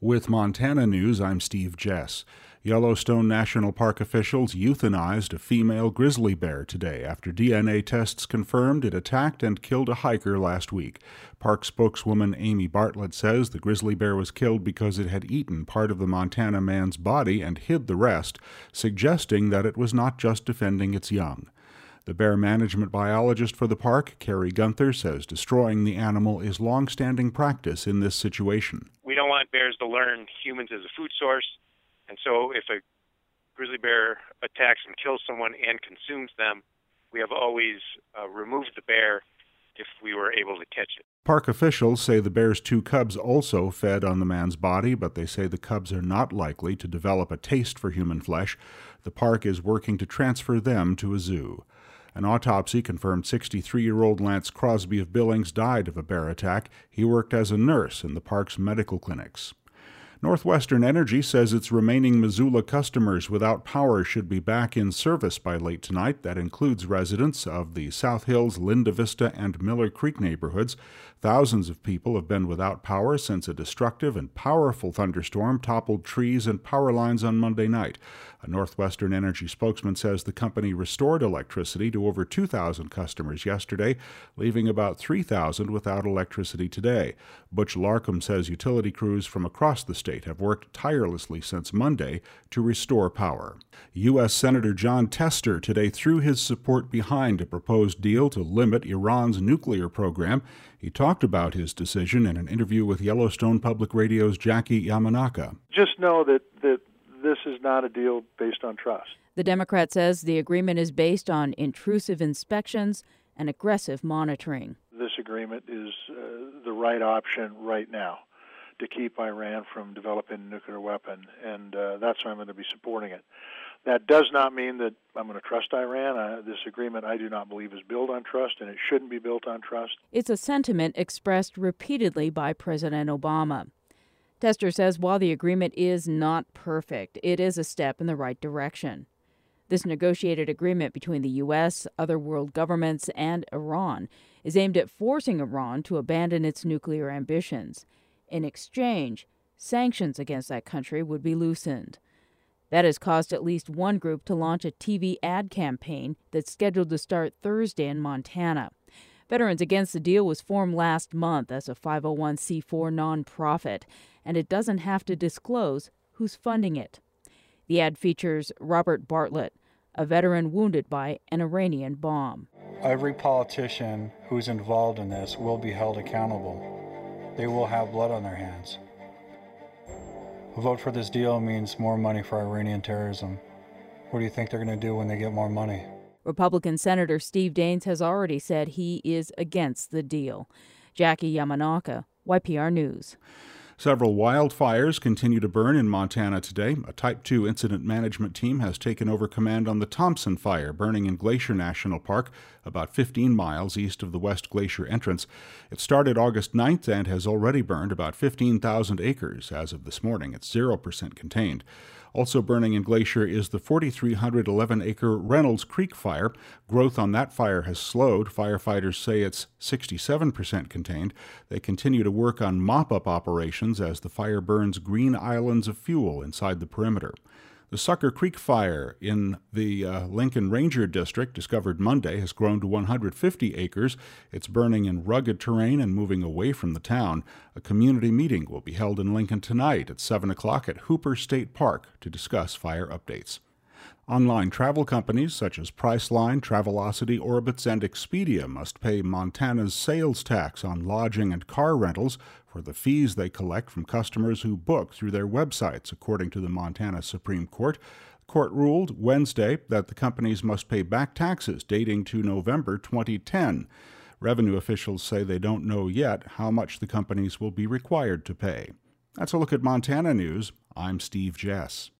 With Montana News, I'm Steve Jess. Yellowstone National Park officials euthanized a female grizzly bear today after DNA tests confirmed it attacked and killed a hiker last week. Park spokeswoman Amy Bartlett says the grizzly bear was killed because it had eaten part of the Montana man's body and hid the rest, suggesting that it was not just defending its young. The bear management biologist for the park, Carrie Gunther, says destroying the animal is long-standing practice in this situation. We don't want bears to learn humans as a food source, and so if a grizzly bear attacks and kills someone and consumes them, we have always removed the bear if we were able to catch it. Park officials say the bear's 2 cubs also fed on the man's body, but they say the cubs are not likely to develop a taste for human flesh. The park is working to transfer them to a zoo. An autopsy confirmed 63-year-old Lance Crosby of Billings died of a bear attack. He worked as a nurse in the park's medical clinics. Northwestern Energy says its remaining Missoula customers without power should be back in service by late tonight. That includes residents of the South Hills, Linda Vista, and Miller Creek neighborhoods. Thousands of people have been without power since a destructive and powerful thunderstorm toppled trees and power lines on Monday night. A Northwestern Energy spokesman says the company restored electricity to over 2,000 customers yesterday, leaving about 3,000 without electricity today. Butch Larkham says utility crews from across the state have worked tirelessly since Monday to restore power. U.S. Senator Jon Tester today threw his support behind a proposed deal to limit Iran's nuclear program. He talked about his decision in an interview with Yellowstone Public Radio's Jackie Yamanaka. Just know that this is not a deal based on trust. The Democrat says the agreement is based on intrusive inspections and aggressive monitoring. This agreement is the right option right now to keep Iran from developing a nuclear weapon, and that's why I'm going to be supporting it. That does not mean that I'm going to trust Iran. This agreement, I do not believe, is built on trust, and it shouldn't be built on trust. It's a sentiment expressed repeatedly by President Obama. Tester says while the agreement is not perfect, it is a step in the right direction. This negotiated agreement between the U.S., other world governments, and Iran is aimed at forcing Iran to abandon its nuclear ambitions. In exchange, sanctions against that country would be loosened. That has caused at least one group to launch a TV ad campaign that's scheduled to start Thursday in Montana. Veterans Against the Deal was formed last month as a 501c4 nonprofit, and it doesn't have to disclose who's funding it. The ad features Robert Bartlett, a veteran wounded by an Iranian bomb. Every politician who's involved in this will be held accountable. They will have blood on their hands. A vote for this deal means more money for Iranian terrorism. What do you think they're going to do when they get more money? Republican Senator Steve Daines has already said he is against the deal. Jackie Yamanaka, YPR News. Several wildfires continue to burn in Montana today. A Type 2 incident management team has taken over command on the Thompson Fire, burning in Glacier National Park, about 15 miles east of the West Glacier entrance. It started August 9th and has already burned about 15,000 acres. As of this morning, it's 0% contained. Also burning in Glacier is the 4,311-acre Reynolds Creek fire. Growth on that fire has slowed. Firefighters say it's 67% contained. They continue to work on mop-up operations as the fire burns green islands of fuel inside the perimeter. The Sucker Creek fire in the Lincoln Ranger District, discovered Monday, has grown to 150 acres. It's burning in rugged terrain and moving away from the town. A community meeting will be held in Lincoln tonight at 7 o'clock at Hooper State Park to discuss fire updates. Online travel companies such as Priceline, Travelocity, Orbitz, and Expedia must pay Montana's sales tax on lodging and car rentals for the fees they collect from customers who book through their websites, according to the Montana Supreme Court. The court ruled Wednesday that the companies must pay back taxes dating to November 2010. Revenue officials say they don't know yet how much the companies will be required to pay. That's a look at Montana News. I'm Steve Jess.